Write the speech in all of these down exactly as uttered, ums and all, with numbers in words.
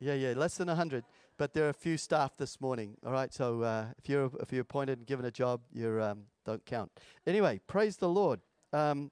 Yeah, yeah, less than one hundred. But there are a few staff this morning. All right, so uh, if you're if you're appointed and given a job, you um, don't count. Anyway, praise the Lord. Um,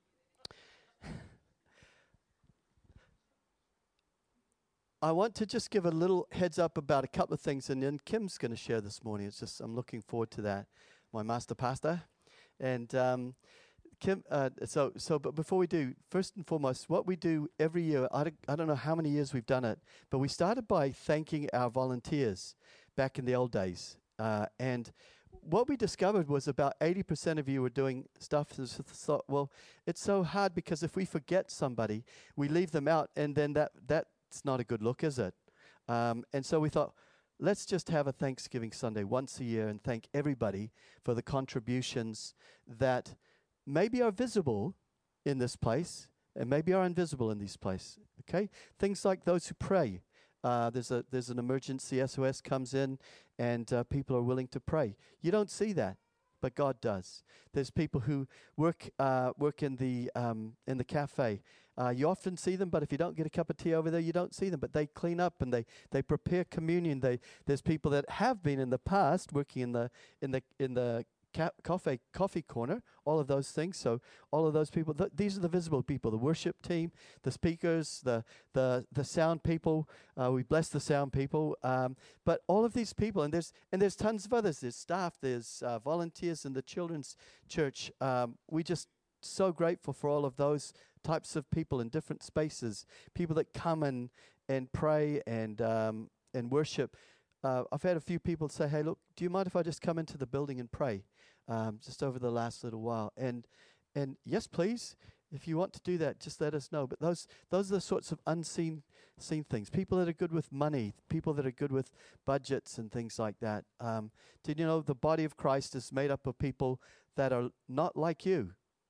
I want to just give a little heads up about a couple of things, and then Kim's going to share this morning. It's just I'm looking forward to that, my master pastor, and um, Kim. Uh, so so, but before we do, first and foremost, what we do every year, I don't, I don't know how many years we've done it, but we started by thanking our volunteers back in the old days, uh, and what we discovered was about eighty percent of you were doing stuff. So, well, it's so hard because if we forget somebody, we leave them out, and then that that. It's not a good look, is it? Um, and so we thought, let's just have a Thanksgiving Sunday once a year and thank everybody for the contributions that maybe are visible in this place and maybe are invisible in this place. Okay, things like those who pray. Uh, there's a there's an emergency. S O S comes in, and uh, people are willing to pray. You don't see that, but God does. There's people who work uh, work in the um, in the cafe. Uh, you often see them, but if you don't get a cup of tea over there, you don't see them. But they clean up and they, they prepare communion. They there's people that have been in the past working in the in the in the ca- coffee coffee corner. All of those things. So all of those people. Th- these are the visible people: the worship team, the speakers, the the the sound people. Uh, we bless the sound people. Um, but all of these people, and there's and there's tons of others. There's staff. There's uh, volunteers in the children's church. Um, we just so grateful for all of those types of people in different spaces, people that come and and pray and um, and worship. Uh, I've had a few people say, "Hey, look, do you mind if I just come into the building and pray?" Um, just over the last little while, and and yes, please. If you want to do that, just let us know. But those those are the sorts of unseen seen things. People that are good with money, people that are good with budgets and things like that. Um, did you know the body of Christ is made up of people that are not like you?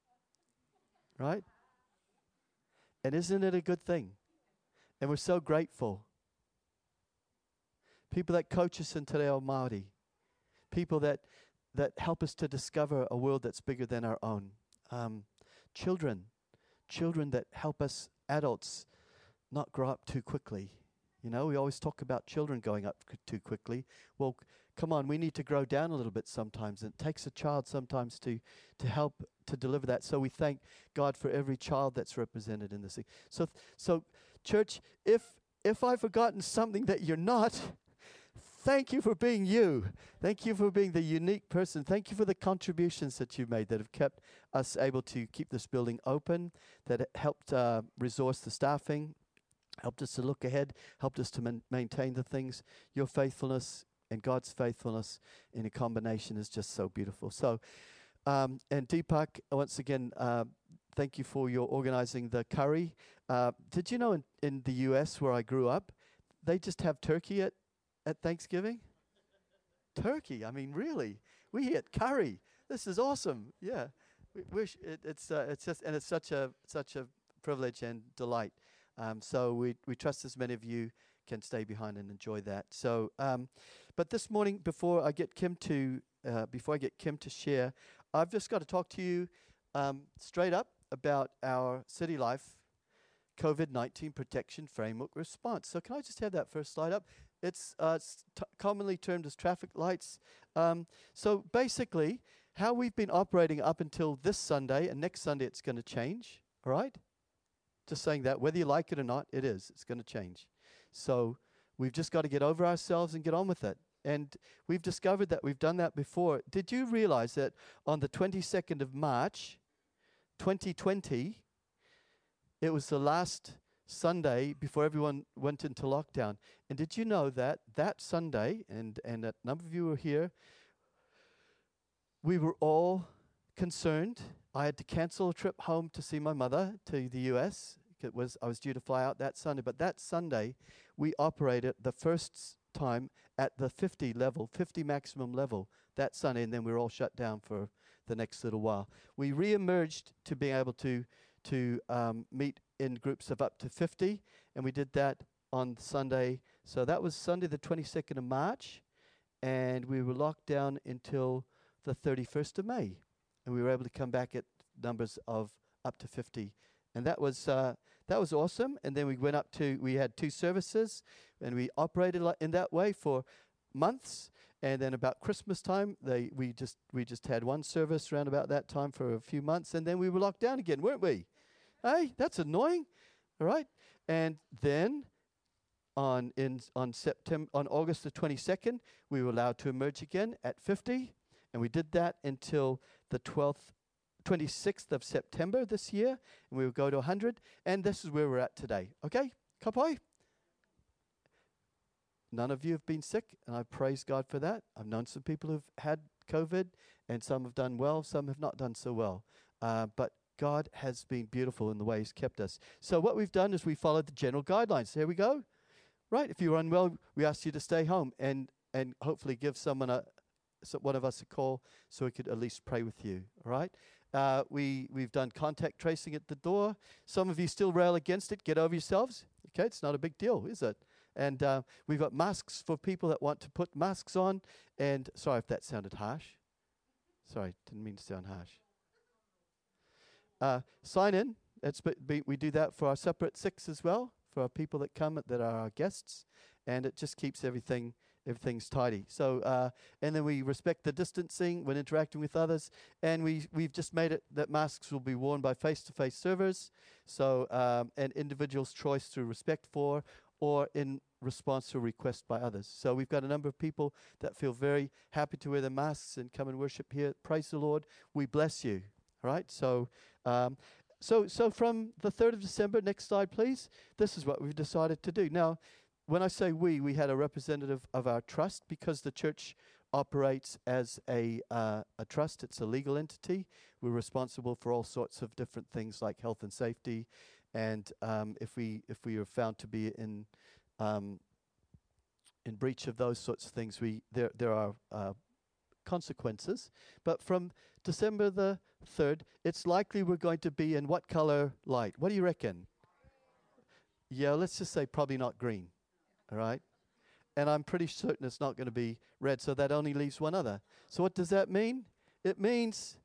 Right? And isn't it a good thing? And we're so grateful. People that coach us in Te Reo Māori. People that, that help us to discover a world that's bigger than our own. Um, children. Children that help us adults not grow up too quickly. You know, we always talk about children going up c- too quickly. Well, c- come on, we need to grow down a little bit sometimes. And it takes a child sometimes to, to help to deliver that. So we thank God for every child that's represented in this thing. So, th- so church, if if I've forgotten something that you're not, thank you for being you. Thank you for being the unique person. Thank you for the contributions that you've made that have kept us able to keep this building open, that it helped uh, resource the staffing, helped us to look ahead, helped us to man- maintain the things. Your faithfulness and God's faithfulness in a combination is just so beautiful. So, um, and Deepak, once again, uh, thank you for your organizing the curry. Uh, did you know in, in the U S where I grew up, they just have turkey at, at Thanksgiving? Turkey, I mean, really? We eat curry. This is awesome. Yeah, we wish it, it's uh, it's just and it's such a such a privilege and delight. Um, so we we trust as many of you can stay behind and enjoy that. So, um, but this morning, before I get Kim to uh, before I get Kim to share, I've just got to talk to you um, straight up about our City Life COVID nineteen protection framework response. So can I just have that first slide up? It's, uh, it's t- commonly termed as traffic lights. Um, so basically, how we've been operating up until this Sunday, and next Sunday it's going to change, all right? Just saying that, whether you like it or not, it is. It's going to change. So we've just got to get over ourselves and get on with it. And we've discovered that we've done that before. Did you realize that on the twenty-second of March, twenty twenty, it was the last Sunday before everyone went into lockdown? And did you know that that Sunday, and, and a number of you were here, we were all concerned. I had to cancel a trip home to see my mother to the U S. It was I was due to fly out that Sunday. But that Sunday, we operated the first time at the fifty level, fifty maximum level that Sunday, and then we were all shut down for the next little while. We re-emerged to being able to to um, meet in groups of up to fifty, and we did that on Sunday. So that was Sunday the twenty-second of March, and we were locked down until the thirty-first of May, and we were able to come back at numbers of up to fifty, and that was uh, that was awesome. And then we went up to we had two services, And we operated like in that way for months. And then about Christmas time, they we just we just had one service around about that time for a few months, and then we were locked down again, weren't we? Hey, that's annoying, all right? And then on in on September on August the twenty-second, we were allowed to emerge again at fifty, and we did that until the twelfth, twenty-sixth of September this year, and we will go to one hundred, and this is where we're at today. Okay, kapoi. None of you have been sick, and I praise God for that. I've known some people who've had COVID, and some have done well, some have not done so well. Uh, but God has been beautiful in the way He's kept us. So what we've done is we followed the general guidelines. Here we go. Right, if you're unwell, we ask you to stay home and, and hopefully give someone a, so one of us a call so we could at least pray with you. All right. Uh, we we've done contact tracing at the door. Some of you still rail against it. Get over yourselves. Okay, it's not a big deal, is it? And uh, we've got masks for people that want to put masks on. And sorry if that sounded harsh. Sorry, didn't mean to sound harsh. Uh, sign in. It's be, we do that for our separate six as well, for our people that come that are our guests, and it just keeps everything everything's tidy. So uh, and then we respect the distancing when interacting with others, and we we've just made it that masks will be worn by face-to-face servers. So um, an individual's choice through respect for or in response to a request by others. So we've got a number of people that feel very happy to wear their masks and come and worship here. Praise the Lord. We bless you. All right. So. Um, So so from the third of December, next slide, please. This is what we've decided to do. Now, when I say we, we had a representative of our trust because the church operates as a uh, a trust. It's a legal entity. We're responsible for all sorts of different things like health and safety, and um, if we if we are found to be in um, in breach of those sorts of things, we there there are uh, consequences. But from December the third, it's likely we're going to be in what color light? What do you reckon? Yeah, let's just say probably not green. All right? And I'm pretty certain it's not going to be red, so that only leaves one other. So what does that mean? It means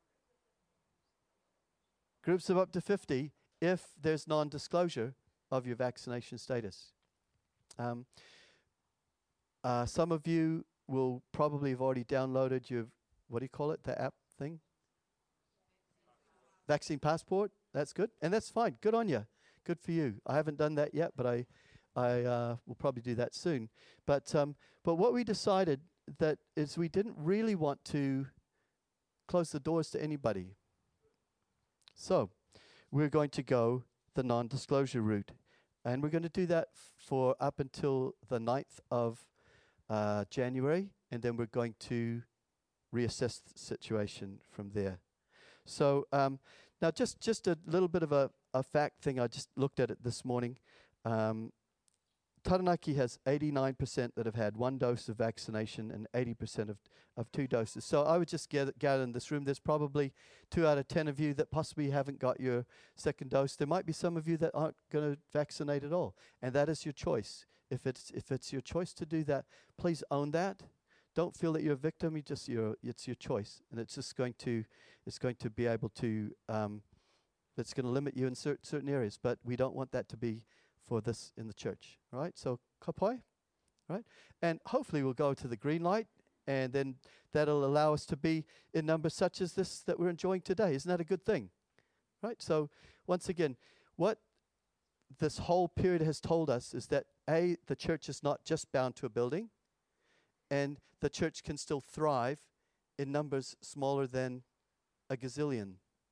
groups of up to fifty if there's non-disclosure of your vaccination status. Um, uh, some of you will probably have already downloaded your, what do you call it, the app thing? Vaccine passport. That's good. And that's fine. Good on you. Good for you. I haven't done that yet, but I I uh, will probably do that soon. But um, but what we decided that is we didn't really want to close the doors to anybody. So we're going to go the non-disclosure route. And we're going to do that f- for up until the ninth of uh, January. And then we're going to reassess the situation from there. So um, now just, just a little bit of a, a fact thing. I just looked at it this morning. Um, Taranaki has eighty-nine percent that have had one dose of vaccination and eighty percent of, of two doses. So I would just gather, gather in this room, there's probably two out of ten of you that possibly haven't got your second dose. There might be some of you that aren't going to vaccinate at all, and that is your choice. If it's if it's your choice to do that, please own that. Don't feel that you're a victim. You just you're, it's your choice, and it's just going to it's going to be able to um, it's going to limit you in cer- certain areas. But we don't want that to be for this in the church, right? So kapoi, right? And hopefully we'll go to the green light, and then that'll allow us to be in numbers such as this that we're enjoying today. Isn't that a good thing, right? So once again, what this whole period has told us is that A, the church is not just bound to a building, and the church can still thrive in numbers smaller than a gazillion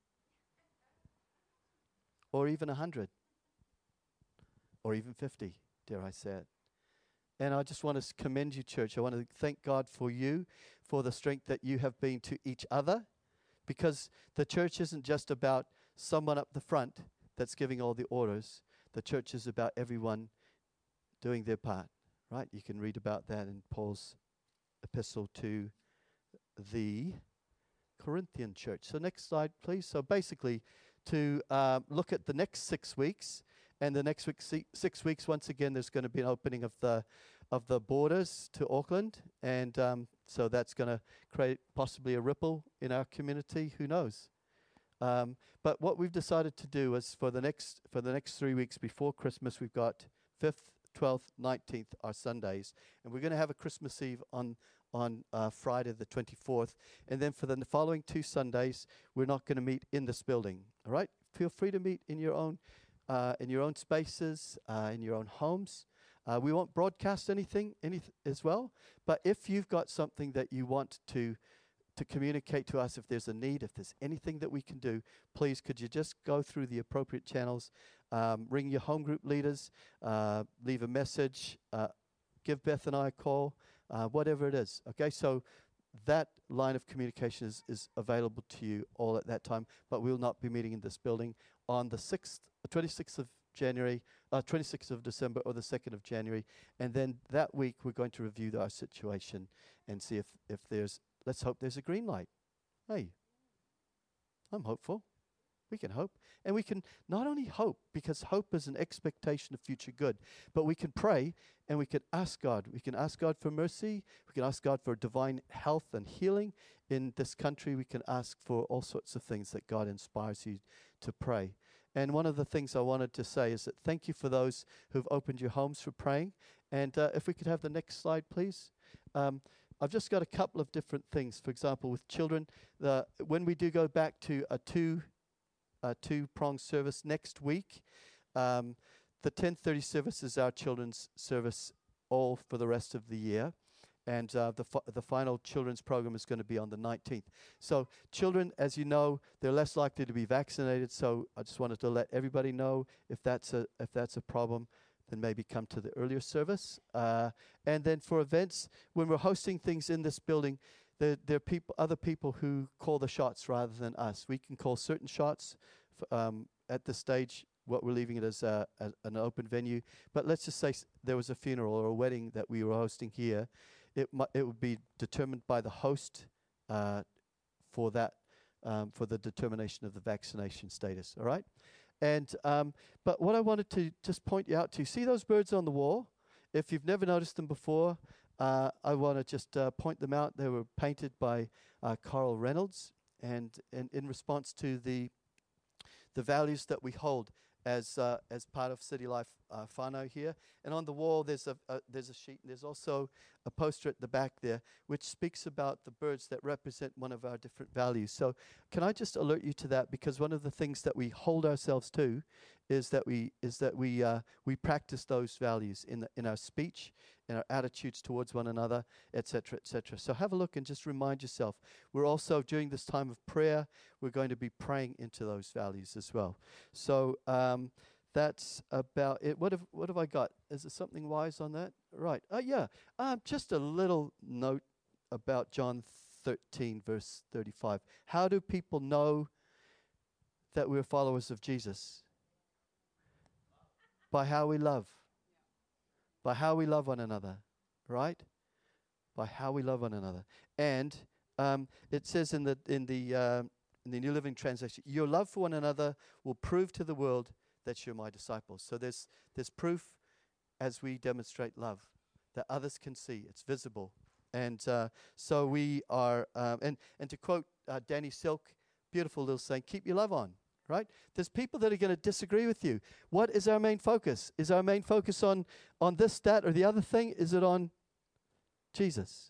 or even a hundred. Or even fifty, dare I say it. And I just want to commend you, church. I want to thank God for you, for the strength that you have been to each other, because the church isn't just about someone up the front that's giving all the orders. The church is about everyone doing their part, right? You can read about that in Paul's epistle to the Corinthian church. So next slide, please. So basically, to uh, look at the next six weeks, and the next week, si- six weeks, once again, there's going to be an opening of the of the borders to Auckland, and um, so that's going to create possibly a ripple in our community. Who knows? Um, but what we've decided to do is for the next for the next three weeks before Christmas, we've got fifth, twelfth, nineteenth are Sundays. And we're going to have a Christmas Eve on on uh, Friday the twenty-fourth. And then for the n- following two Sundays, we're not going to meet in this building. All right? Feel free to meet in your own uh, in your own spaces, uh, in your own homes. Uh, we won't broadcast anything any as well. But if you've got something that you want to to communicate to us, if there's a need, if there's anything that we can do, please could you just go through the appropriate channels, um, ring your home group leaders, uh, leave a message, uh, give Beth and I a call, uh, whatever it is. Okay, so that line of communication is, is available to you all at that time, but we will not be meeting in this building on the sixth, twenty-sixth of January, uh, twenty-sixth of December or the second of January. And then that week we're going to review our situation and see if, if there's, let's hope there's a green light. Hey, I'm hopeful. We can hope. And we can not only hope, because hope is an expectation of future good, but we can pray and we can ask God. We can ask God for mercy. We can ask God for divine health and healing in this country. We can ask for all sorts of things that God inspires you to pray. And one of the things I wanted to say is that thank you for those who've opened your homes for praying. And uh, if we could have the next slide, please. Um, I've just got a couple of different things. For example, with children, the, when we do go back to a two a two-pronged service next week, um, the ten thirty service is our children's service all for the rest of the year. And uh, the fi- the final children's program is going to be on the nineteenth. So children, as you know, they're less likely to be vaccinated. So I just wanted to let everybody know if that's a if that's a problem, then maybe come to the earlier service. Uh, and then for events, when we're hosting things in this building, there, there are people, other people who call the shots rather than us. We can call certain shots. F- um, at this stage, what we're leaving it as a, a, an open venue. But let's just say s- there was a funeral or a wedding that we were hosting here. It mu- it would be determined by the host uh, for that, um, for the determination of the vaccination status. All right? And um, but what I wanted to just point you out to, see those birds on the wall? If you've never noticed them before, uh, I want to just uh, point them out. They were painted by uh, Carl Reynolds, and, and in response to the the values that we hold as uh, as part of City Life uh, whānau here. And on the wall, there's a, a there's a sheet, and there's also a poster at the back there, which speaks about the birds that represent one of our different values. So can I just alert you to that? Because one of the things that we hold ourselves to is that we is that we uh, we practice those values in the, in our speech, in our attitudes towards one another, et cetera, et cetera. So have a look and just remind yourself. We're also, during this time of prayer, we're going to be praying into those values as well. So um, that's about it. What have what have I got? Is there something wise on that? Right. Uh, yeah. Um, just a little note about John thirteen, verse thirty-five. How do people know that we're followers of Jesus? By how we love. By how we love one another. Right? By how we love one another. And um, it says in the in the uh, in the New Living Translation, your love for one another will prove to the world that you're my disciples. So there's there's proof as we demonstrate love that others can see. It's visible. And uh, so we are, um, and, and to quote uh, Danny Silk, beautiful little saying, keep your love on, right? There's people that are going to disagree with you. What is our main focus? Is our main focus on, on this, that, or the other thing? Is it on Jesus?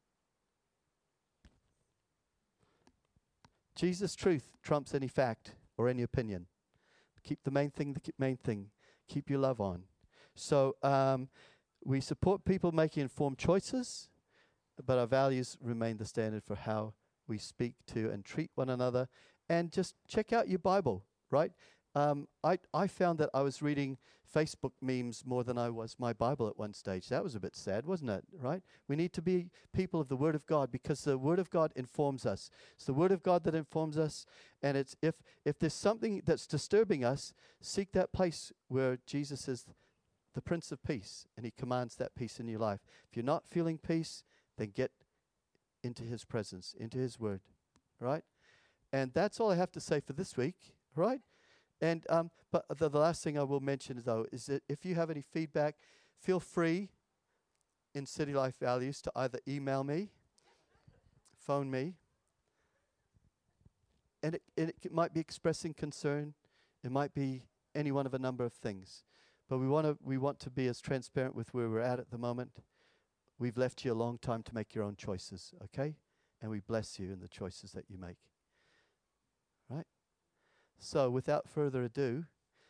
Jesus' truth trumps any fact or any opinion. Keep the main thing the main thing. Keep your love on. So um, we support people making informed choices, but our values remain the standard for how we speak to and treat one another. And just check out your Bible, right? Um, I, I found that I was reading Facebook memes more than I was my Bible at one stage. That was a bit sad, wasn't it, right? We need to be people of the Word of God because the Word of God informs us. It's the Word of God that informs us. And it's if, if there's something that's disturbing us, seek that place where Jesus is the Prince of Peace, and he commands that peace in your life. If you're not feeling peace, then get into his presence, into his word, right? And that's all I have to say for this week, right? And um, but the, the last thing I will mention, though, is that if you have any feedback, feel free in City Life Values to either email me, phone me, and it, it, it might be expressing concern. It might be any one of a number of things. But we want to we want to be as transparent with where we're at at the moment. We've left you a long time to make your own choices, okay? And we bless you in the choices that you make. Right? So without further ado,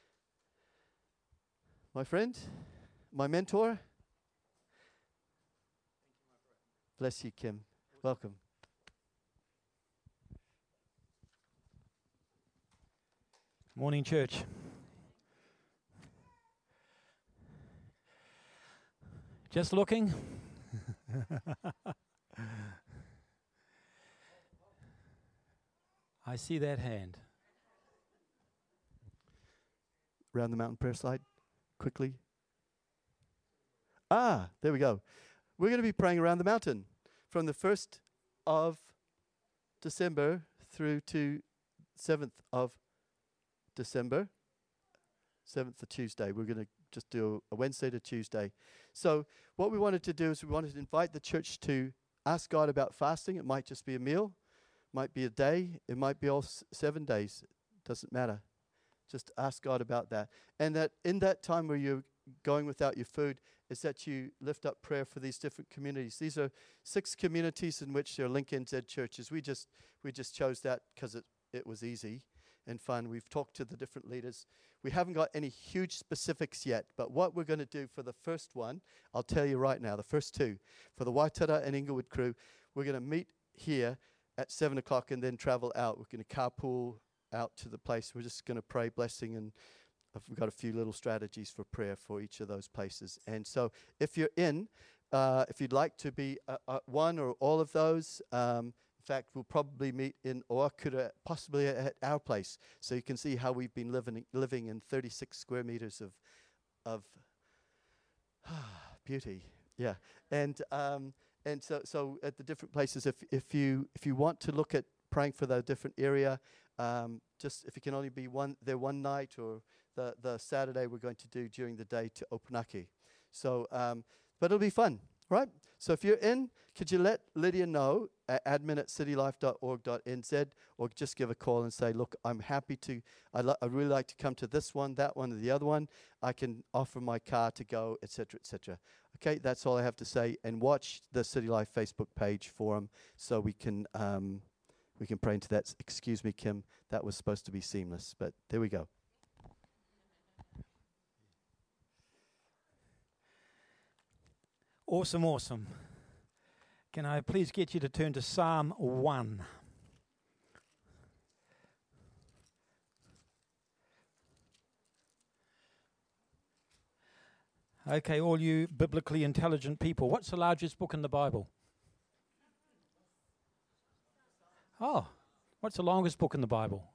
my friend, my mentor. Bless you, Kim. Welcome. Morning, church. Just looking. I see that hand. Round the mountain prayer slide, quickly. Ah, there we go. We're going to be praying around the mountain from the first of December through to seventh of December. seventh to Tuesday. We're going to just do a Wednesday to Tuesday. So what we wanted to do is we wanted to invite the church to ask God about fasting. It might just be a meal, might be a day, it might be all s- seven days. Doesn't matter. Just ask God about that. And that in that time where you're going without your food, is that you lift up prayer for these different communities. These are six communities in which there are Link N Z churches. We just we just chose that because it, it was easy and fun. We've talked to the different leaders. We haven't got any huge specifics yet, but what we're going to do for the first one, I'll tell you right now, the first two, for the Waitara and Inglewood crew, we're going to meet here at seven o'clock and then travel out. We're going to carpool out to the place. We're just going to pray blessing, and we've got a few little strategies for prayer for each of those places. And so if you're in, uh, if you'd like to be uh, uh, one or all of those, um, in fact, we'll probably meet in Oakura, possibly at our place, so you can see how we've been living living in thirty-six square meters of of beauty. Yeah, and um, and so so at the different places, if if you if you want to look at praying for the different area, um, just if you can only be one there one night, or the the Saturday we're going to do during the day to Opunake. So, um, but it'll be fun, right? So if you're in, could you let Lydia know at admin at citylife dot org dot n z, or just give a call and say, look, I'm happy to, I'd, li- I'd really like to come to this one, that one, or the other one. I can offer my car to go, et cetera, et cetera. Okay, that's all I have to say. And watch the City Life Facebook page for them so we can um, we can pray into that. S- Excuse me, Kim, that was supposed to be seamless, but there we go. Awesome, awesome. Can I please get you to turn to Psalm one? Okay, all you biblically intelligent people, what's the largest book in the Bible? Oh, what's the longest book in the Bible?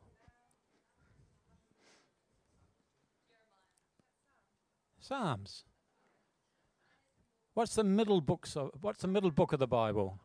Psalms. What's the middle books of, what's the middle book of the Bible?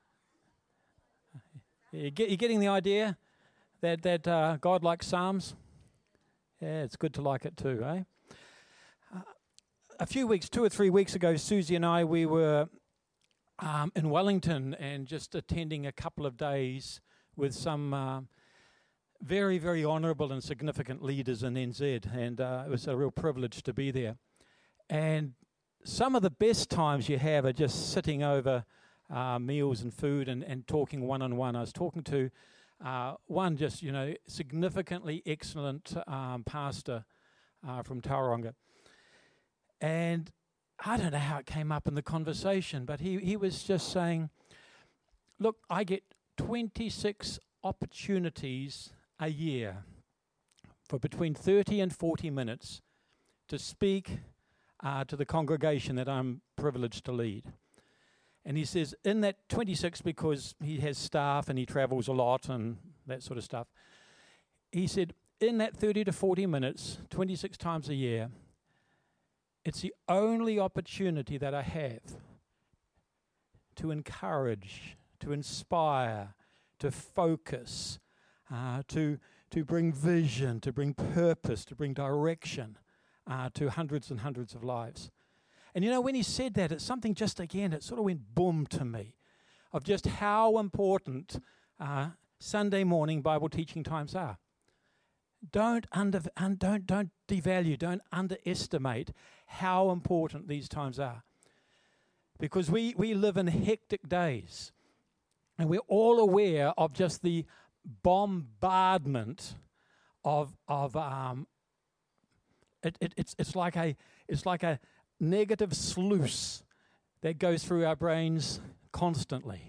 You get, you getting the idea that that uh, God likes Psalms? Yeah, it's good to like it too, eh? Uh, a few weeks, two or three weeks ago, Susie and I, we were um, in Wellington and just attending a couple of days with some uh, very, very honourable and significant leaders in N Z, and uh, it was a real privilege to be there. And some of the best times you have are just sitting over uh, meals and food and, and talking one-on-one. I was talking to uh, one just, you know, significantly excellent um, pastor uh, from Tauranga. And I don't know how it came up in the conversation, but he, he was just saying, look, I get twenty-six opportunities a year for between thirty and forty minutes to speak Uh, to the congregation that I'm privileged to lead. And he says, in that twenty-six, because he has staff and he travels a lot and that sort of stuff, he said, in that thirty to forty minutes, twenty-six times a year, it's the only opportunity that I have to encourage, to inspire, to focus, uh, to, to bring vision, to bring purpose, to bring direction Uh, to hundreds and hundreds of lives. And you know, when he said that, it's something just again, it sort of went boom to me, of just how important uh, Sunday morning Bible teaching times are. don't under un, don't don't devalue, don't underestimate how important these times are. Because we, we live in hectic days, and we're all aware of just the bombardment of of um it, it it's it's like a it's like a negative sluice that goes through our brains constantly.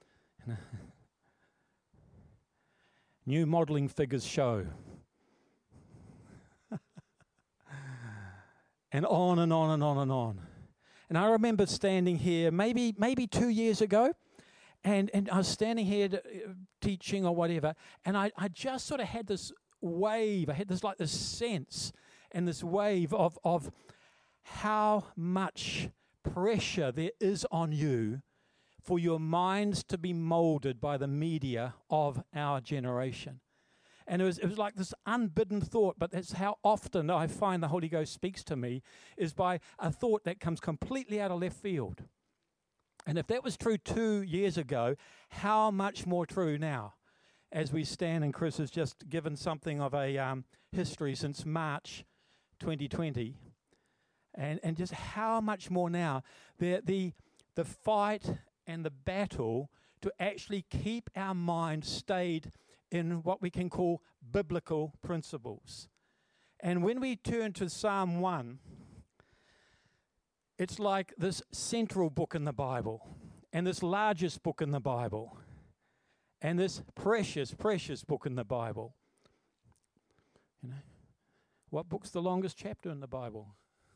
New modelling figures show. And on and on and on and on. And I remember standing here maybe maybe two years ago, and, and I was standing here to, uh, teaching or whatever, and I, I just sort of had this wave, I had this like this sense and this wave of, of how much pressure there is on you for your minds to be molded by the media of our generation. And it was it was like this unbidden thought, but that's how often I find the Holy Ghost speaks to me, is by a thought that comes completely out of left field. And if that was true two years ago, how much more true now, as we stand, and Chris has just given something of a um, history since March twenty twenty, and, and just how much more now. The, the, the fight and the battle to actually keep our mind stayed in what we can call biblical principles. And when we turn to Psalm one, it's like this central book in the Bible, and this largest book in the Bible, and this precious, precious book in the Bible. You know, what book's the longest chapter in the Bible?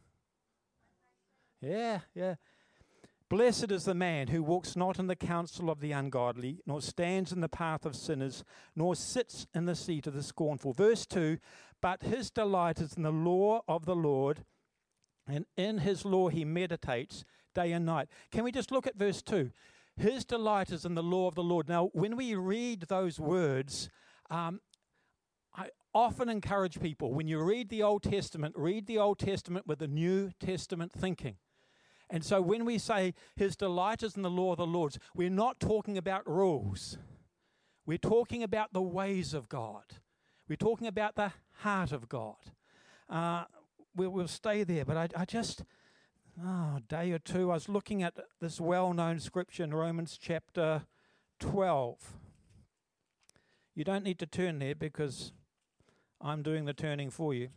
Yeah, yeah. Blessed is the man who walks not in the counsel of the ungodly, nor stands in the path of sinners, nor sits in the seat of the scornful. Verse two, but his delight is in the law of the Lord, and in his law he meditates day and night. Can we just look at verse two? His delight is in the law of the Lord. Now, when we read those words, um, I often encourage people, when you read the Old Testament, read the Old Testament with the New Testament thinking. And so when we say his delight is in the law of the Lord, we're not talking about rules. We're talking about the ways of God. We're talking about the heart of God. Uh, we'll, we'll stay there, but I, I just, oh, a day or two, I was looking at this well-known scripture in Romans chapter twelve. You don't need to turn there because I'm doing the turning for you.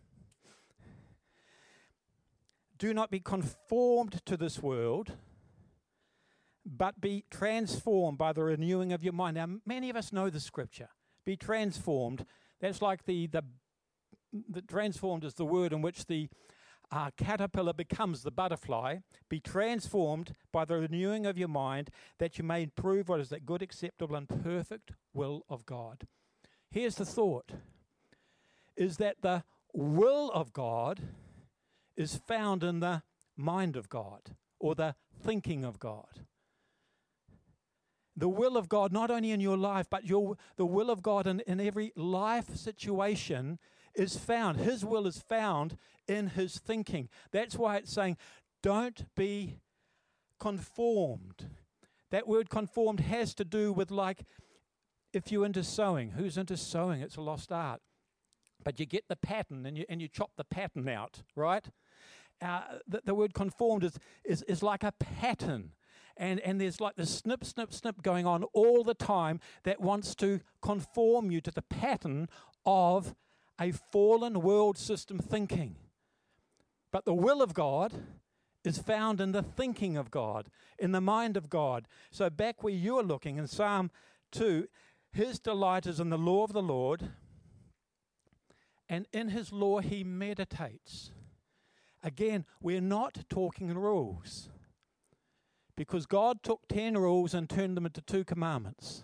Do not be conformed to this world, but be transformed by the renewing of your mind. Now, many of us know the scripture. Be transformed. That's like the, the, the transformed is the word in which the uh, caterpillar becomes the butterfly. Be transformed by the renewing of your mind, that you may prove what is that good, acceptable, and perfect will of God. Here's the thought, is that the will of God is found in the mind of God, or the thinking of God. The will of God, not only in your life, but your the will of God in, in every life situation is found. His will is found in his thinking. That's why it's saying, don't be conformed. That word conformed has to do with, like, if you're into sewing. Who's into sewing? It's a lost art. But you get the pattern and you and you chop the pattern out, right? Uh, the, the word conformed is, is is like a pattern. And and there's like this snip, snip, snip going on all the time that wants to conform you to the pattern of a fallen world system thinking. But the will of God is found in the thinking of God, in the mind of God. So back where you are looking in Psalm two, his delight is in the law of the Lord, and in his law he meditates. Again, we're not talking rules, because God took ten rules and turned them into two commandments.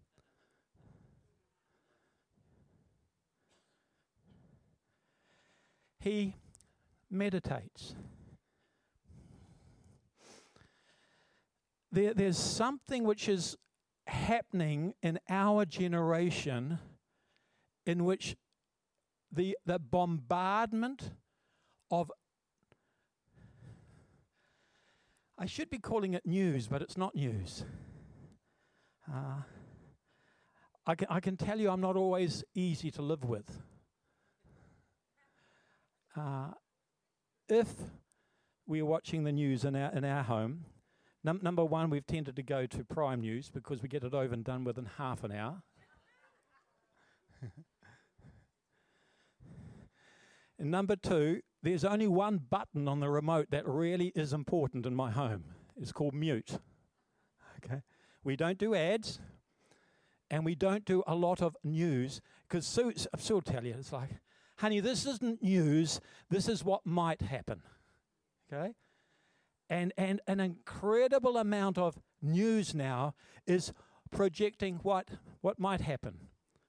He meditates. There, there's something which is happening in our generation in which the the bombardment of, I should be calling it news, but it's not news. Uh, I can, I can tell you I'm not always easy to live with. uh, if we're watching the news in our in our home, num- number one, we've tended to go to Prime News because we get it over and done within half an hour. And number two, there's only one button on the remote that really is important in my home. It's called mute. Okay, we don't do ads, and we don't do a lot of news because Sue, Sue will tell you, it's like, honey, this isn't news. This is what might happen. Okay, and and an incredible amount of news now is projecting what what might happen.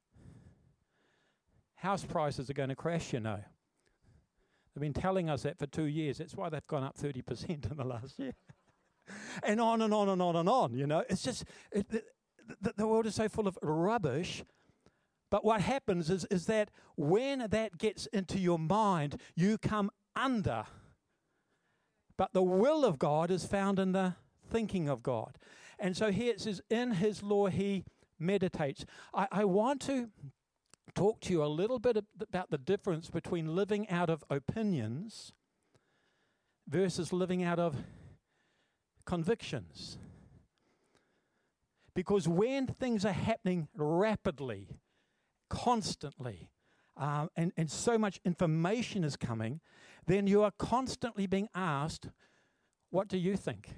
House prices are going to crash, you know. They've been telling us that for two years. That's why they've gone up thirty percent in the last year. And on and on and on and on, you know. It's just, it, the, the, the world is so full of rubbish. But what happens is, is that when that gets into your mind, you come under. But the will of God is found in the thinking of God. And so here it says, in his law he meditates. I, I want to talk to you a little bit about the difference between living out of opinions versus living out of convictions. Because when things are happening rapidly, constantly, um, and, and so much information is coming, then you are constantly being asked, what do you think?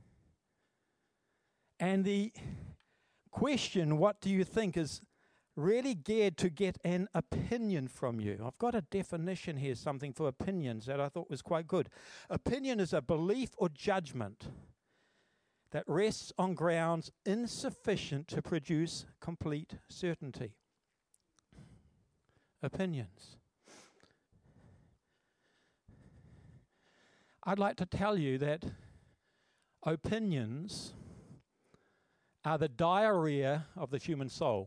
And the question, what do you think, is really geared to get an opinion from you. I've got a definition here, something for opinions that I thought was quite good. Opinion is a belief or judgment that rests on grounds insufficient to produce complete certainty. Opinions. I'd like to tell you that opinions are the diarrhea of the human soul.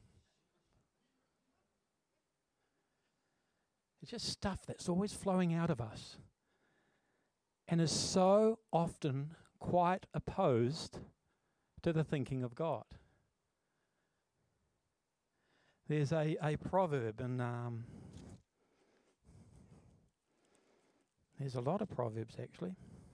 It's just stuff that's always flowing out of us and is so often quite opposed to the thinking of God. There's a, a proverb, and um, there's a lot of proverbs actually.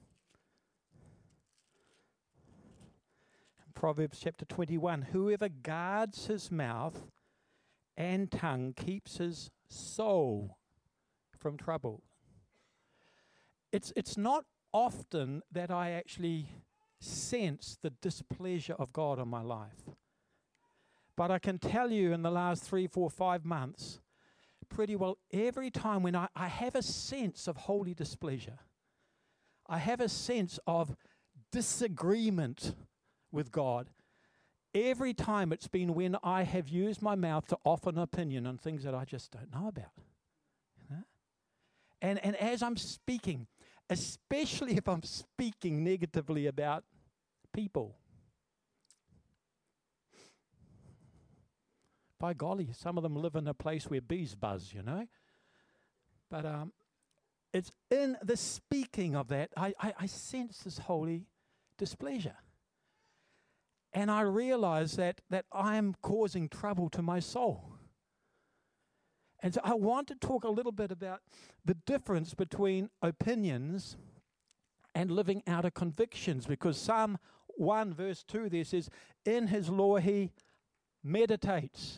Proverbs chapter twenty-one, whoever guards his mouth and tongue keeps his soul from trouble. It's it's not often that I actually sense the displeasure of God on my life. But I can tell you in the last three, four, five months, pretty well every time when I, I have a sense of holy displeasure, I have a sense of disagreement with God, every time it's been when I have used my mouth to offer an opinion on things that I just don't know about. You know? And, and as I'm speaking, especially if I'm speaking negatively about people, by golly, some of them live in a place where bees buzz, you know. But um, it's in the speaking of that, I, I, I sense this holy displeasure. And I realize that, that I'm causing trouble to my soul. And so I want to talk a little bit about the difference between opinions and living out of convictions, because Psalm one verse two there says, in his law he meditates.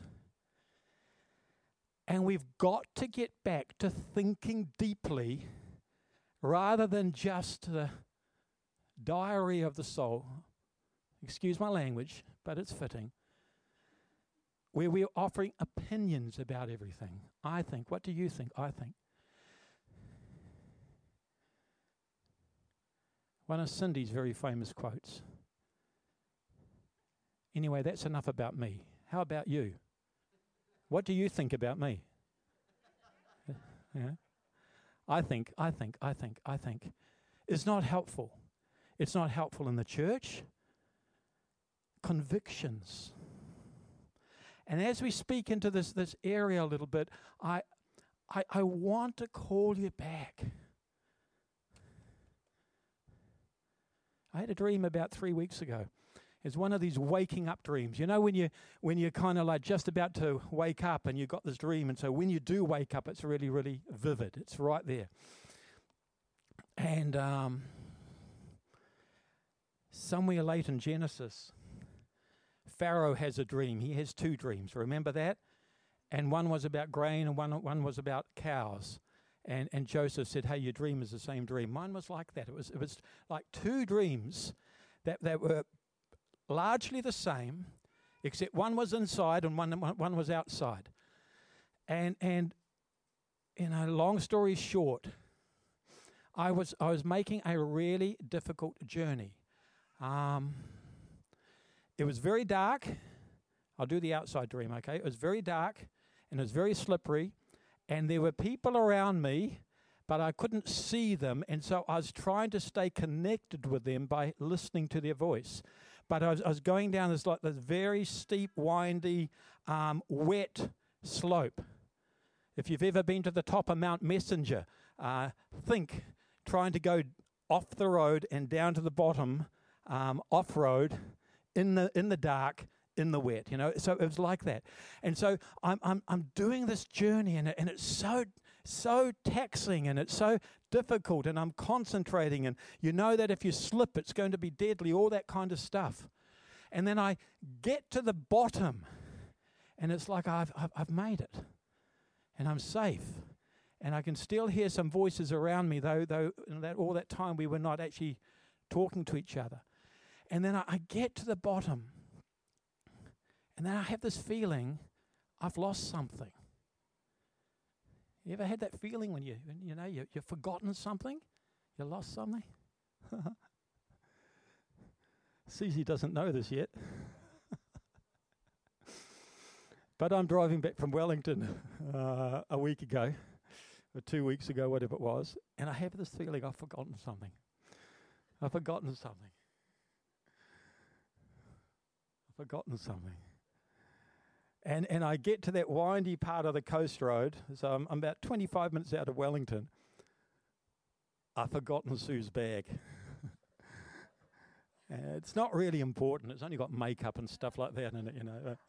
And we've got to get back to thinking deeply rather than just the diary of the soul. Excuse my language, but it's fitting. Where we're offering opinions about everything. I think. What do you think? I think. One of Cindy's very famous quotes. Anyway, that's enough about me. How about you? What do you think about me? Yeah. I think, I think, I think, I think. It's not helpful. It's not helpful in the church. Convictions. And as we speak into this, this area a little bit, I, I, I want to call you back. I had a dream about three weeks ago. It's one of these waking up dreams. You know, when you when you're kind of like just about to wake up and you've got this dream, and so when you do wake up, it's really, really vivid. It's right there. And um, somewhere late in Genesis, Pharaoh has a dream. He has two dreams. Remember that? And one was about grain and one one was about cows. And and Joseph said, hey, your dream is the same dream. Mine was like that. It was it was like two dreams that, that were largely the same, except one was inside and one one was outside. And and you know, long story short, I was I was making a really difficult journey. Um, it was very dark. I'll do the outside dream, okay? It was very dark and it was very slippery, and there were people around me, but I couldn't see them, and so I was trying to stay connected with them by listening to their voice. But I was, I was going down this like this very steep, windy, um, wet slope. If you've ever been to the top of Mount Messenger, uh, think trying to go off the road and down to the bottom, um, off road, in the in the dark, in the wet. You know, so it was like that. And so I'm I'm I'm doing this journey, and it, and it's so so taxing, and it's so difficult, and I'm concentrating, and you know that if you slip, it's going to be deadly. All that kind of stuff. And then I get to the bottom, and it's like I've I've, I've made it. And I'm safe, and I can still hear some voices around me, though. Though that all that time we were not actually talking to each other. And then I, I get to the bottom, and then I have this feeling I've lost something. You ever had that feeling when you when, you know you, you've forgotten something, you lost something? Susie doesn't know this yet. But I'm driving back from Wellington uh, a week ago, or two weeks ago, whatever it was, and I have this feeling I've forgotten something. I've forgotten something. I've forgotten something. And and I get to that windy part of the coast road, so I'm, I'm about twenty-five minutes out of Wellington. I've forgotten Sue's bag. uh, it's not really important. It's only got makeup and stuff like that in it, you know.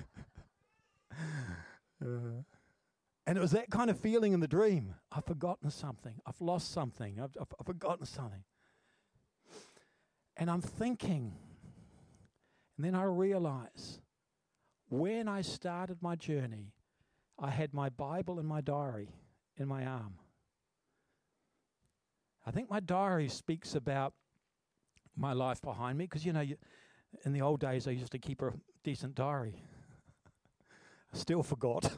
Uh, and it was that kind of feeling in the dream. I've forgotten something. I've lost something. I've, I've, I've forgotten something. And I'm thinking, and then I realize, when I started my journey, I had my Bible and my diary in my arm. I think my diary speaks about my life behind me, because, you know, you, in the old days, I used to keep a decent diary. Still forgot.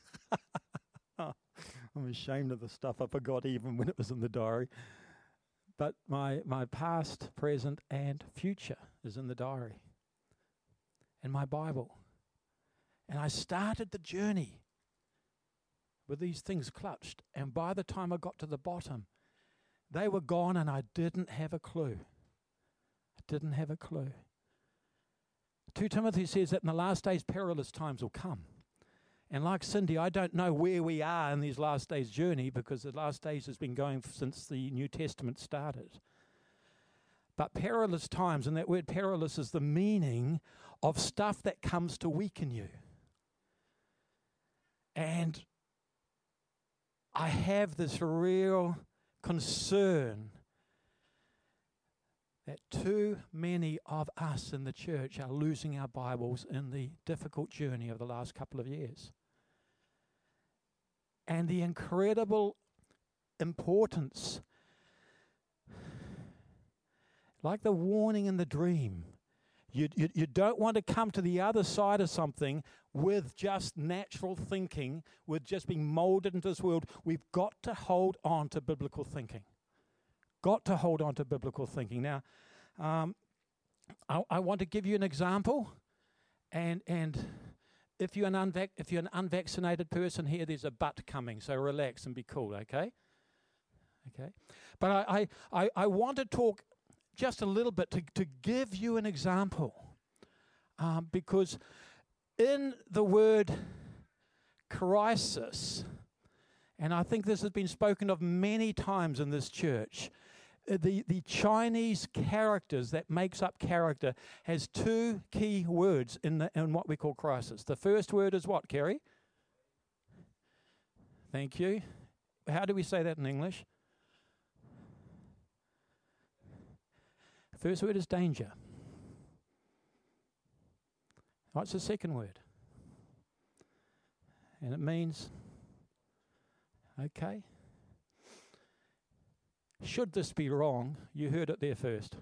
I'm ashamed of the stuff I forgot even when it was in the diary. But my my past, present, and future is in the diary. And my Bible. And I started the journey with these things clutched. And by the time I got to the bottom, they were gone, and I didn't have a clue. I didn't have a clue. Second Timothy says that in the last days, perilous times will come. And like Cindy, I don't know where we are in these last days' journey, because the last days has been going f- since the New Testament started. But perilous times, and that word perilous is the meaning of stuff that comes to weaken you. And I have this real concern that too many of us in the church are losing our Bibles in the difficult journey of the last couple of years. And the incredible importance, like the warning in the dream, you, you, you don't want to come to the other side of something with just natural thinking, with just being molded into this world. We've got to hold on to biblical thinking. Got to hold on to biblical thinking. Now, um, I, I want to give you an example, and and if you're an unvac- if you're an unvaccinated person here, there's a but coming, so relax and be cool, okay? Okay, but I I, I, I want to talk just a little bit to to give you an example, um, because in the word crisis, and I think this has been spoken of many times in this church. uh, the, the Chinese characters that makes up character has two key words in, the, in what we call crisis. The first word is what, Kerry? Thank you. How do we say that in English? First word is danger. What's the second word? And it means, okay. Should this be wrong, you heard it there first.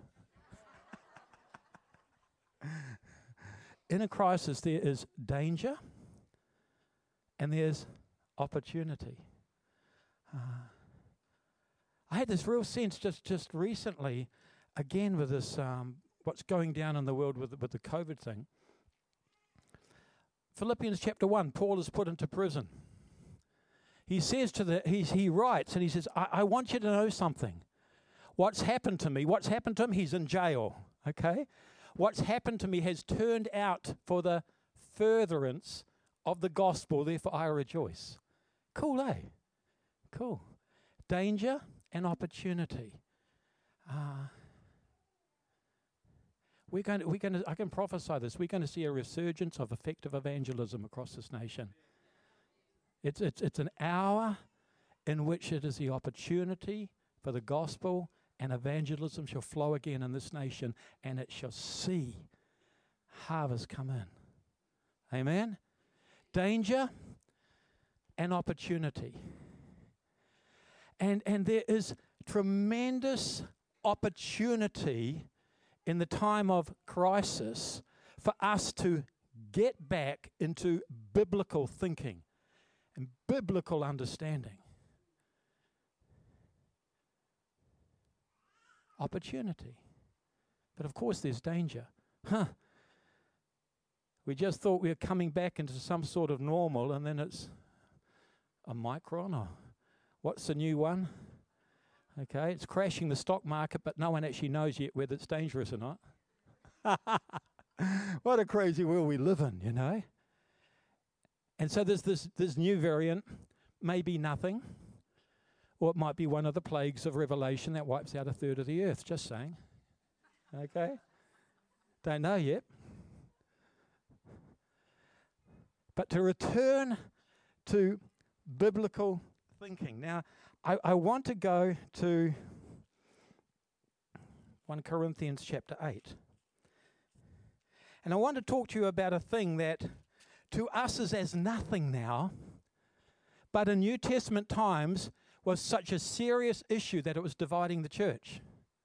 In a crisis, there is danger and there's opportunity. Uh, I had this real sense just, just recently, again with this, um, what's going down in the world with, with the COVID thing. Philippians chapter one, Paul is put into prison. He says to the, he's, he writes and he says, I, I want you to know something. What's happened to me, what's happened to him, he's in jail, okay? What's happened to me has turned out for the furtherance of the gospel, therefore I rejoice. Cool, eh? Cool. Danger and opportunity. Uh, we're going to, we're going to, I can prophesy this, we're going to see a resurgence of effective evangelism across this nation. It's, it's, it's an hour in which it is the opportunity for the gospel and evangelism shall flow again in this nation, and it shall see harvest come in. Amen? Danger and opportunity. And, and there is tremendous opportunity in the time of crisis for us to get back into biblical thinking and biblical understanding. Opportunity. But of course there's danger. Huh. We just thought we were coming back into some sort of normal, and then it's a Micron, or what's the new one? Okay, it's crashing the stock market, but no one actually knows yet whether it's dangerous or not. What a crazy world we live in, you know. And so there's this, this new variant, maybe nothing, or it might be one of the plagues of Revelation that wipes out a third of the earth, just saying. Okay? Don't know yet. But to return to biblical thinking. Now, I, I want to go to First Corinthians chapter eight. And I want to talk to you about a thing that to us is as nothing now, but in New Testament times was such a serious issue that it was dividing the church.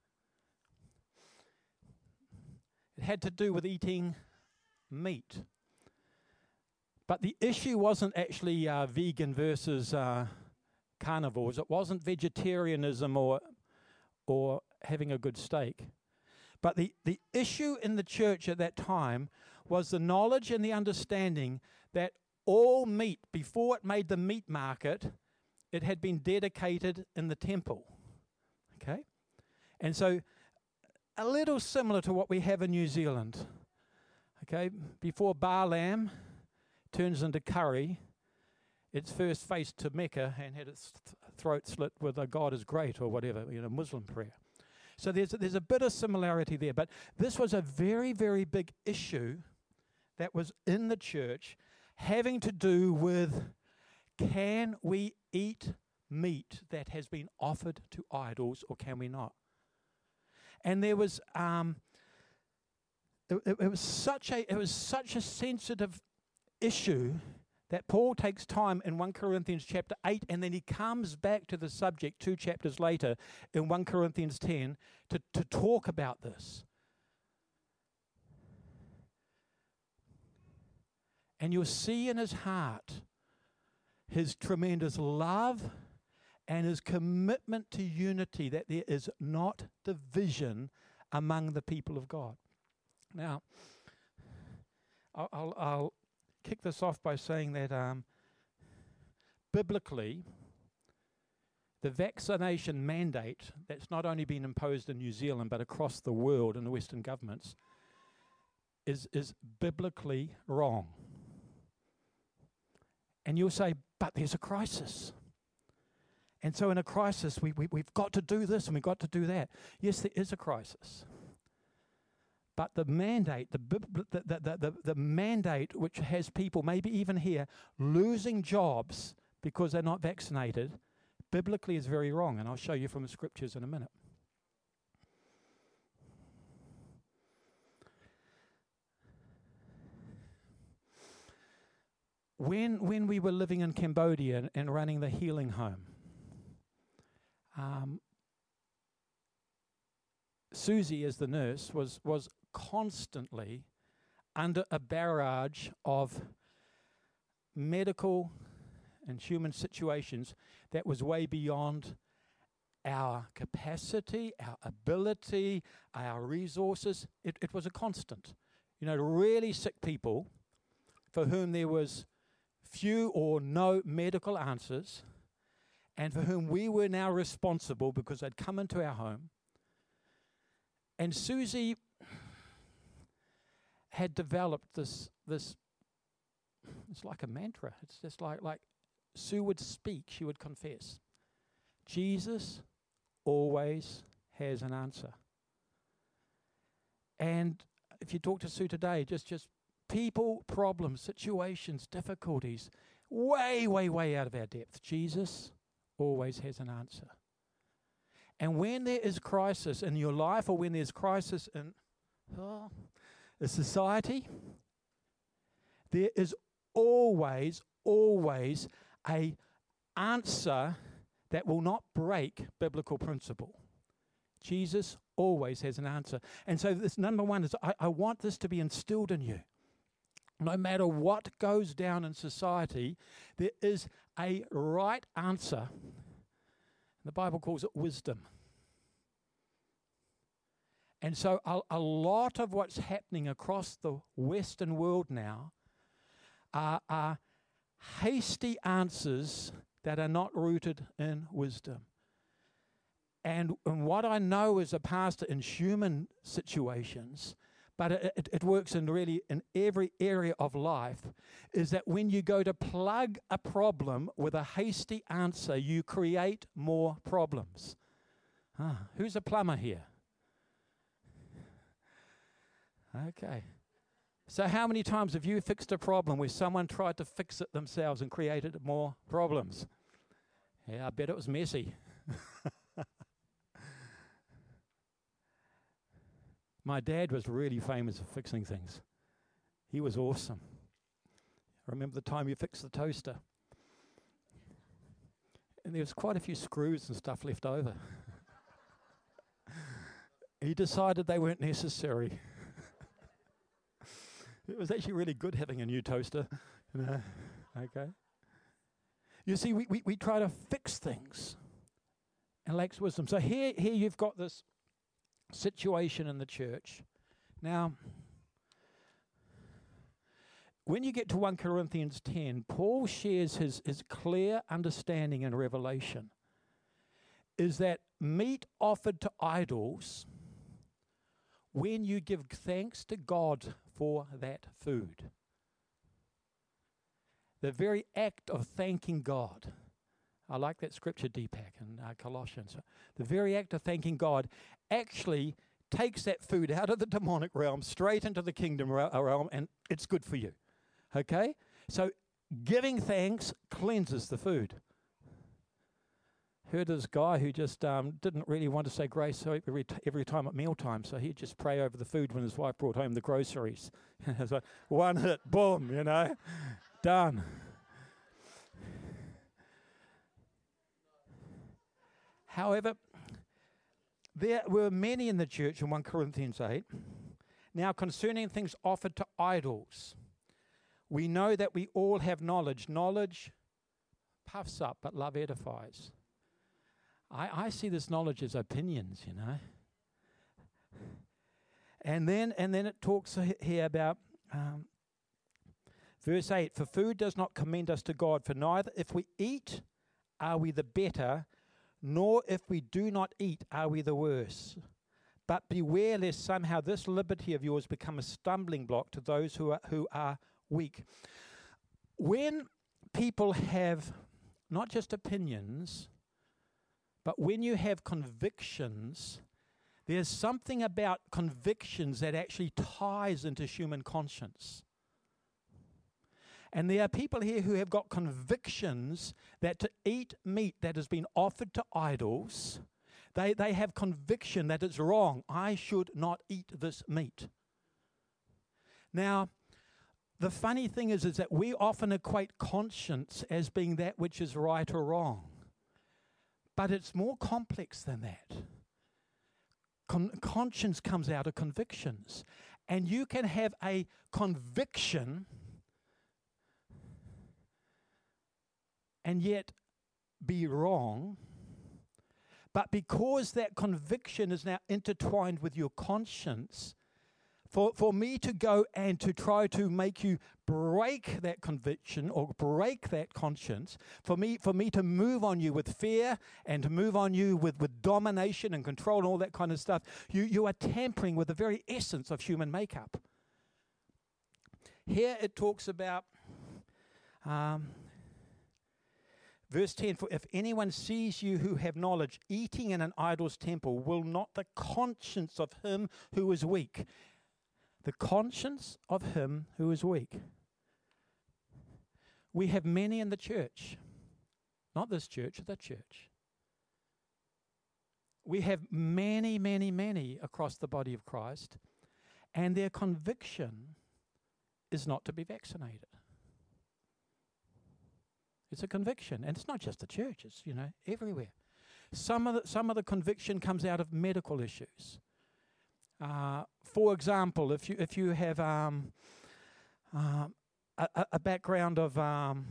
It had to do with eating meat. But the issue wasn't actually uh, vegan versus uh, carnivores. It wasn't vegetarianism or or having a good steak. But the, the issue in the church at that time was the knowledge and the understanding that all meat, before it made the meat market, it had been dedicated in the temple. Okay? And so a little similar to what we have in New Zealand. Okay? Before bar lamb turns into curry, it's first faced to Mecca and had its th- throat slit with a God is great or whatever, you know, Muslim prayer. So there's, there's a bit of similarity there. But this was a very, very big issue that was in the church having to do with, can we eat meat that has been offered to idols or can we not? And there was, um, it, it, it was such a, it was such a sensitive issue that Paul takes time in First Corinthians chapter eight, and then he comes back to the subject two chapters later in First Corinthians ten to, to talk about this. And you'll see in his heart his tremendous love and his commitment to unity, that there is not division among the people of God. Now, I'll, I'll, I'll kick this off by saying that um, biblically, the vaccination mandate that's not only been imposed in New Zealand but across the world in the Western governments is, is biblically wrong. And you'll say, but there's a crisis. And so in a crisis, we, we, we've got to do this and we've got to do that. Yes, there is a crisis. But the mandate, the, the, the, the, the, the mandate which has people, maybe even here, losing jobs because they're not vaccinated, biblically is very wrong. And I'll show you from the scriptures in a minute. When, when we were living in Cambodia and, and running the healing home, um, Susie, as the nurse, was, was constantly under a barrage of medical and human situations that was way beyond our capacity, our ability, our resources. It, it was a constant. You know, really sick people for whom there was few or no medical answers, and for whom we were now responsible because they'd come into our home. And Susie had developed this, this, it's like a mantra. It's just like, like Sue would speak, she would confess. Jesus always has an answer. And if you talk to Sue today, just, just people, problems, situations, difficulties, way, way, way out of our depth. Jesus always has an answer. And when there is crisis in your life, or when there's crisis in oh, a society, there is always, always a answer that will not break biblical principle. Jesus always has an answer. And so this number one is I, I want this to be instilled in you. No matter what goes down in society, there is a right answer. The Bible calls it wisdom. And so a, a lot of what's happening across the Western world now are, are hasty answers that are not rooted in wisdom. And, and what I know as a pastor in human situations, but it, it, it works in really in every area of life, is that when you go to plug a problem with a hasty answer, you create more problems. Ah, who's a plumber here? Okay. So how many times have you fixed a problem where someone tried to fix it themselves and created more problems? Yeah, I bet it was messy. My dad was really famous for fixing things. He was awesome. I remember the time you fixed the toaster. And there was quite a few screws and stuff left over. He decided they weren't necessary. It was actually really good having a new toaster. You know? Okay. You see, we, we, we try to fix things and lacks wisdom. So here, here you've got this situation in the church. Now, when you get to First Corinthians ten, Paul shares his, his clear understanding and revelation is that meat offered to idols, when you give thanks to God for that food, the very act of thanking God, I like that scripture, Deepak, in uh, Colossians. The very act of thanking God actually takes that food out of the demonic realm, straight into the kingdom realm, and it's good for you. Okay? So giving thanks cleanses the food. Heard this guy who just um, didn't really want to say grace every, t- every time at mealtime, so he'd just pray over the food when his wife brought home the groceries. So one hit, boom, you know, done. However, there were many in the church in First Corinthians eight. Now, concerning things offered to idols, we know that we all have knowledge. Knowledge puffs up, but love edifies. I, I see this knowledge as opinions, you know. And then and then it talks here about um, verse eight, for food does not commend us to God, for neither if we eat are we the better, nor if we do not eat are we the worse. But beware lest somehow this liberty of yours become a stumbling block to those who are, who are weak. When people have not just opinions, But when you have convictions, there's something about convictions that actually ties into human conscience. And there are people here who have got convictions that to eat meat that has been offered to idols, they, they have conviction that it's wrong. I should not eat this meat. Now, the funny thing is, is that we often equate conscience as being that which is right or wrong. But it's more complex than that. Con- conscience comes out of convictions. And you can have a conviction and yet be wrong. But because that conviction is now intertwined with your conscience, For, for me to go and to try to make you break that conviction or break that conscience, for me for me to move on you with fear and to move on you with, with domination and control and all that kind of stuff, you, you are tampering with the very essence of human makeup. Here it talks about, um, verse ten, for if anyone sees you who have knowledge eating in an idol's temple, will not the conscience of him who is weak, the conscience of him who is weak. We have many in the church, not this church, the church. We have many, many, many across the body of Christ, and their conviction is not to be vaccinated. It's a conviction, and it's not just the church, it's, you know, everywhere. Some of the, some of the conviction comes out of medical issues. Uh, for example, if you if you have um, um, a, a background of um,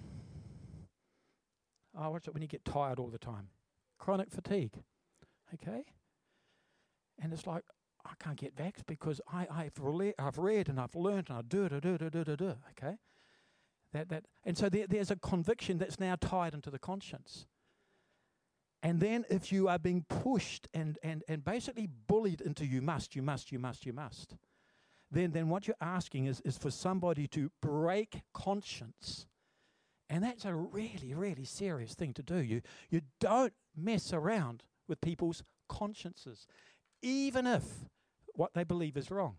oh, what's it when you get tired all the time? Chronic fatigue, okay? And it's like, I can't get vaxxed because I, I've, rela- I've read and I've learned and I do do do do do do do. Okay, that that and so there, there's a conviction that's now tied into the conscience. And then if you are being pushed and, and, and basically bullied into you must, you must, you must, you must, then, then what you're asking is, is for somebody to break conscience. And that's a really, really serious thing to do. You, you don't mess around with people's consciences, even if what they believe is wrong.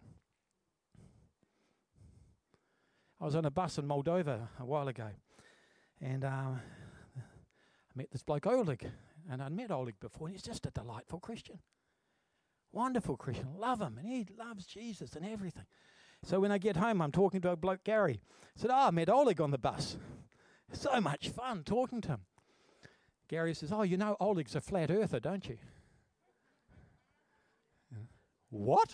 I was on a bus in Moldova a while ago, and um, I met this bloke, Oleg. And I'd met Oleg before, and he's just a delightful Christian. Wonderful Christian. Love him, and he loves Jesus and everything. So when I get home, I'm talking to a bloke, Gary. I said, oh, I met Oleg on the bus. So much fun talking to him. Gary says, oh, you know Oleg's a flat earther, don't you? Yeah. What?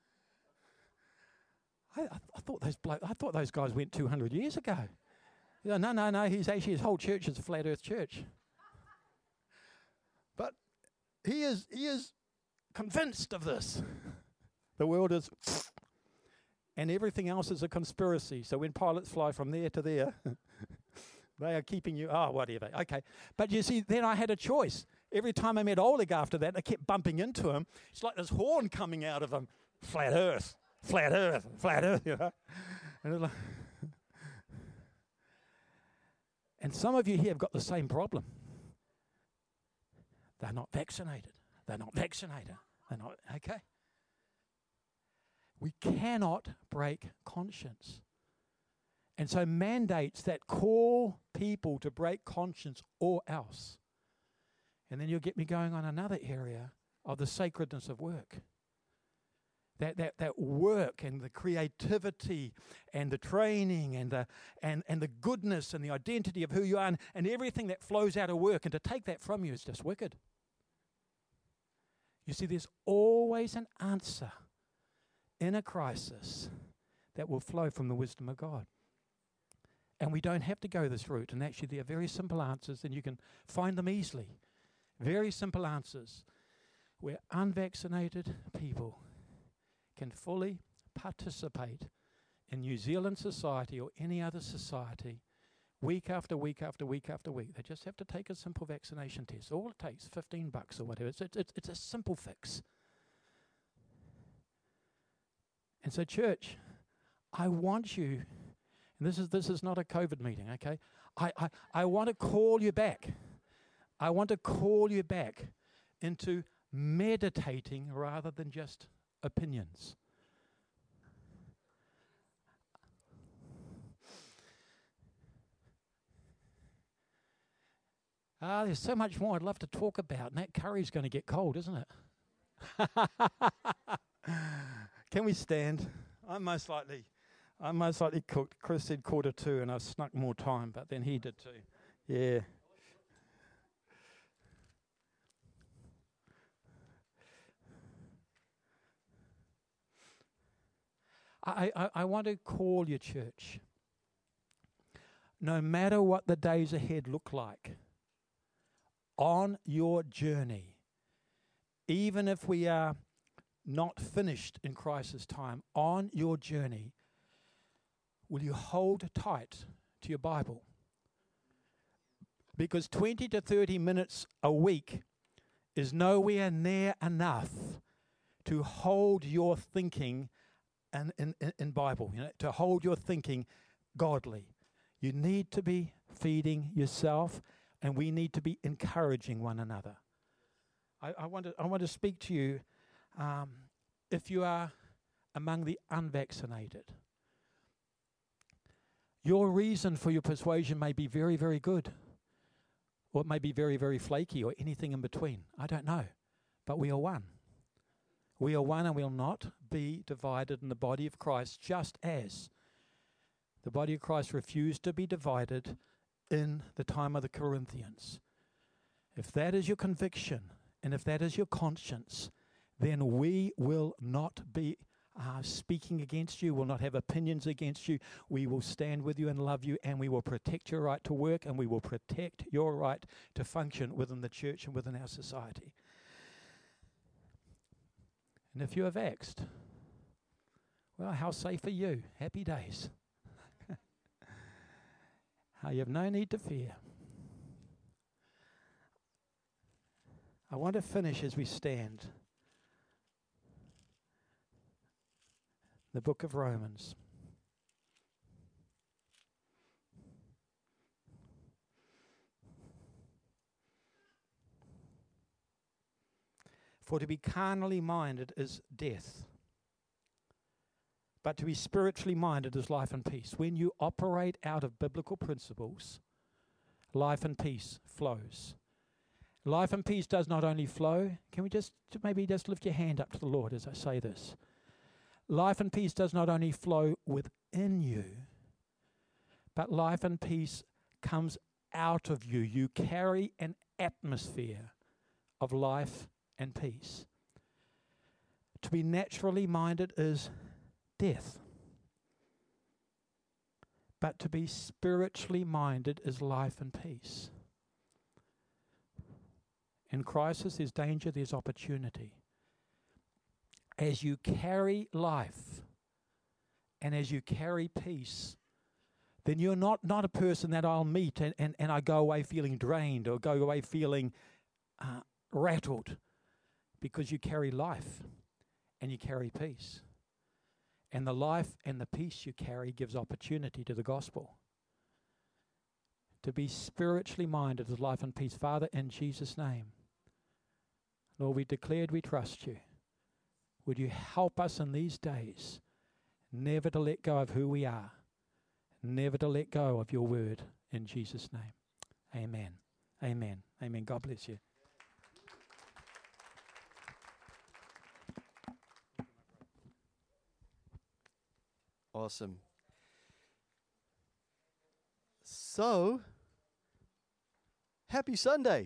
I, I, I thought those bloke, I thought those guys went two hundred years ago. Yeah, no, no, no. He's actually, his whole church is a flat earth church. But he is he is convinced of this. The world is, and everything else is a conspiracy. So when pilots fly from there to there, they are keeping you, oh, whatever. Okay. But you see, then I had a choice. Every time I met Oleg after that, I kept bumping into him. It's like this horn coming out of him. Flat earth, flat earth, flat earth, you know. And, it's like and some of you here have got the same problem. They're not vaccinated. They're not vaccinated. They're not, okay? We cannot break conscience. And so mandates that call people to break conscience or else. And then you'll get me going on another area of the sacredness of work. That, that, that work and the creativity and the training and the, and, and the goodness and the identity of who you are and, and everything that flows out of work, and to take that from you is just wicked. You see, there's always an answer in a crisis that will flow from the wisdom of God. And we don't have to go this route. And actually, there are very simple answers, and you can find them easily. Very simple answers where unvaccinated people can fully participate in New Zealand society or any other society week after week after week after week. They just have to take a simple vaccination test. All it takes, fifteen bucks or whatever. It's, it's, it's a simple fix. And so, church, I want you, and this is this is not a COVID meeting, okay? I, I, I want to call you back. I want to call you back into meditating rather than just opinions. Ah, there's so much more I'd love to talk about, and that curry's going to get cold, isn't it? Can we stand? I'm most likely, I'm most likely cooked. Chris said quarter two, and I've snuck more time, but then he did too. Yeah. I, I, I want to call you, church. No matter what the days ahead look like, on your journey, even if we are not finished in crisis time, on your journey, will you hold tight to your Bible? Because twenty to thirty minutes a week is nowhere near enough to hold your thinking in, in, in Bible, you know, to hold your thinking godly. You need to be feeding yourself, and we need to be encouraging one another. I, I, want, to, I want to speak to you um, if you are among the unvaccinated. Your reason for your persuasion may be very, very good, or it may be very, very flaky, or anything in between. I don't know. But we are one. We are one, and we will not be divided in the body of Christ, just as the body of Christ refused to be divided in the time of the Corinthians. If that is your conviction, and if that is your conscience, then we will not be uh, speaking against you, will not have opinions against you. We will stand with you and love you, and we will protect your right to work, and we will protect your right to function within the church and within our society. And if you are vexed, well, how safe are you? Happy days. Uh, you have no need to fear. I want to finish as we stand. The book of Romans. For to be carnally minded is death, but to be spiritually minded is life and peace. When you operate out of biblical principles, life and peace flows. Life and peace does not only flow. Can we just maybe just lift your hand up to the Lord as I say this? Life and peace does not only flow within you, but life and peace comes out of you. You carry an atmosphere of life and peace. To be naturally minded is death. But to be spiritually minded is life and peace. In crisis, there's danger, there's opportunity. As you carry life and as you carry peace, then you're not, not a person that I'll meet and, and, and I go away feeling drained or go away feeling uh, rattled, because you carry life and you carry peace. And the life and the peace you carry gives opportunity to the gospel. To be spiritually minded is life and peace. Father, in Jesus' name, Lord, we declared we trust you. Would you help us in these days never to let go of who we are, never to let go of your word, in Jesus' name. Amen. Amen. Amen. God bless you. Awesome. So, happy Sunday.